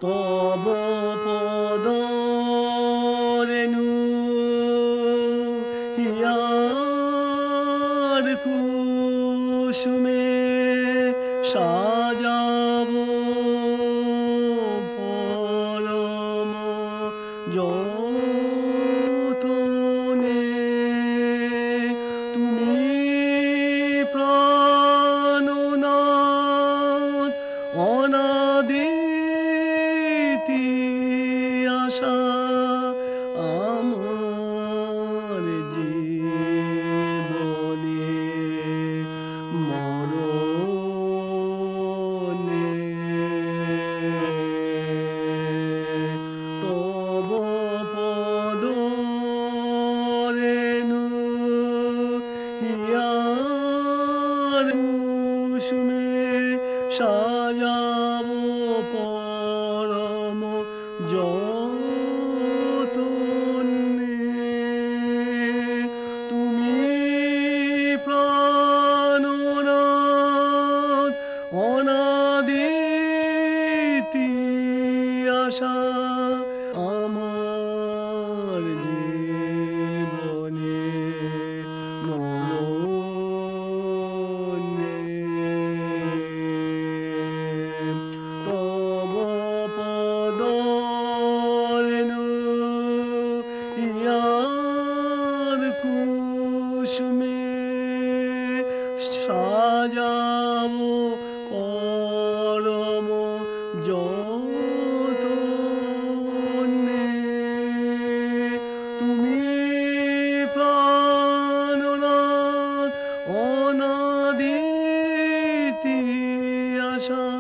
তব পদ রেণু হিয়ার কুসুমে সাজাবো পরম যতনে। তুমি প্রাণনাথ অনাদিতি আশা আমার জীবনে মরণে। তব পদ রেণু হিয়ার কুসুমে সাজাবো পরম যতনে। তুমি প্রাণনাথ অনাদিতি আশা আমার জীবনে মরণে। তব পদ রেণু হিয়ার কুসুমে সাজাবো পরম যতনে। তুমি প্রাণনাথ অনাদিতি আশা